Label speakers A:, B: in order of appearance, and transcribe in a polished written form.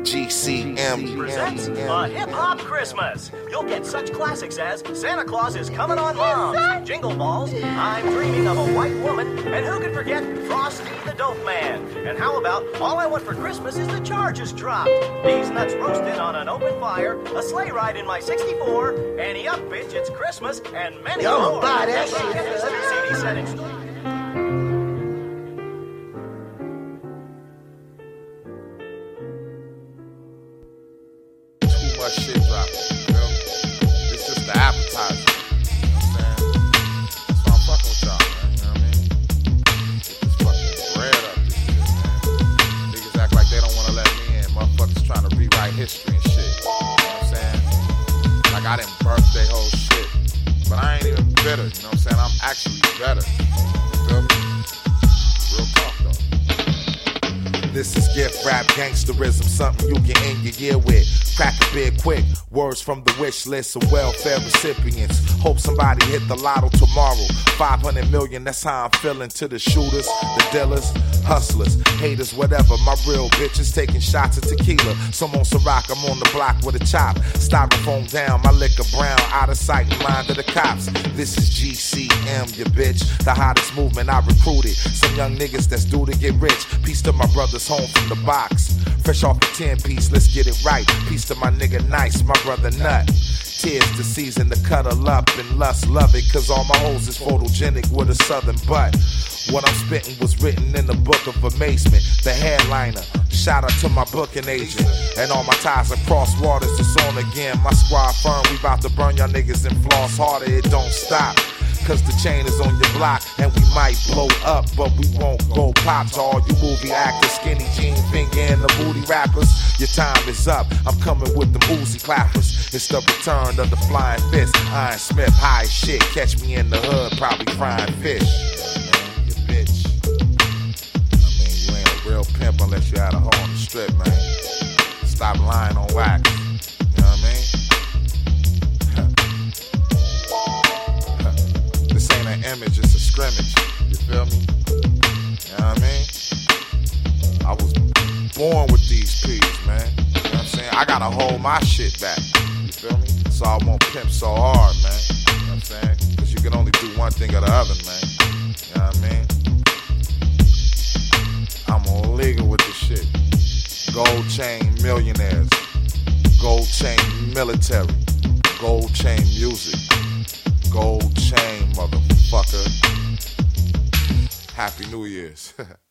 A: GCM
B: presents a hip-hop Christmas. You'll get such classics as Santa Claus is Coming on Moms, Jingle Balls, I'm Dreaming of a White Woman, and who can forget Frosty the Dope Man? And how about All I Want for Christmas is the Charges Dropped? These nuts roasted on an open fire, a sleigh ride in my 64, Annie up, bitch, it's Christmas, and many more.
C: Buy that shit.
B: Get this CD settings.
A: much shit dropping, you know? It's just the appetizer. You know what I'm saying? That's why I'm fucking with y'all, man. You know what I mean? Get this fucking bread up this shit, man. Niggas act like they don't want to let me in. Motherfuckers trying to rewrite history and shit. You know what I'm saying? Like I didn't birth their whole shit. But I ain't even bitter, you know what I'm saying? I'm actually better. You feel me? Real talk, though. This is gift rap gangsterism, something you can end your year with. Crack a beer quick, words from the wish list of welfare recipients. Hope somebody hit the lotto tomorrow. 500 million, that's how I'm feeling. To the shooters, the dealers, hustlers, haters, whatever. My real bitches taking shots of tequila. Some on Ciroc, I'm on the block with a chop. Styrofoam down, my liquor brown, out of sight and mind of the cops. This is GCM, you bitch. The hottest movement I recruited. Some young niggas that's due to get rich. Peace to my brothers home from the box. Fresh off the 10-piece, let's get it right. Peace to my nigga Nice, my brother Nut. Tears the season to cuddle up and lust love it. Cause all my hoes is photogenic with a southern butt. What I'm spitting was written in the book of amazement. The headliner, shout out to my booking agent. And all my ties across waters, it's on again. My squad firm, we about to burn y'all niggas and floss harder, it don't stop. Cause the chain is on your block and we might blow up, but we won't go pop. To all you movie actors, skinny jean finger and the booty rappers, your time is up. I'm coming with the Uzi clappers. It's the return of the flying fist. Iron Smith, high shit. Catch me in the hood, probably frying fish. Man, you bitch. I mean, you ain't a real pimp unless you had a hoe on the strip, man. Stop lying on wax. You know what I mean? This ain't an image, it's a scrimmage. You feel me? You know what I mean? I was born with these P's, man. You know what I'm saying? I gotta hold my shit back. You feel me? So I won't pimp so hard, man. You know what I'm saying? Cause you can only do one thing or the other, man. You know what I mean? I'm legal with this shit. Gold chain millionaires. Gold chain military. Gold chain music. Gold chain, motherfucker. Happy New Year's.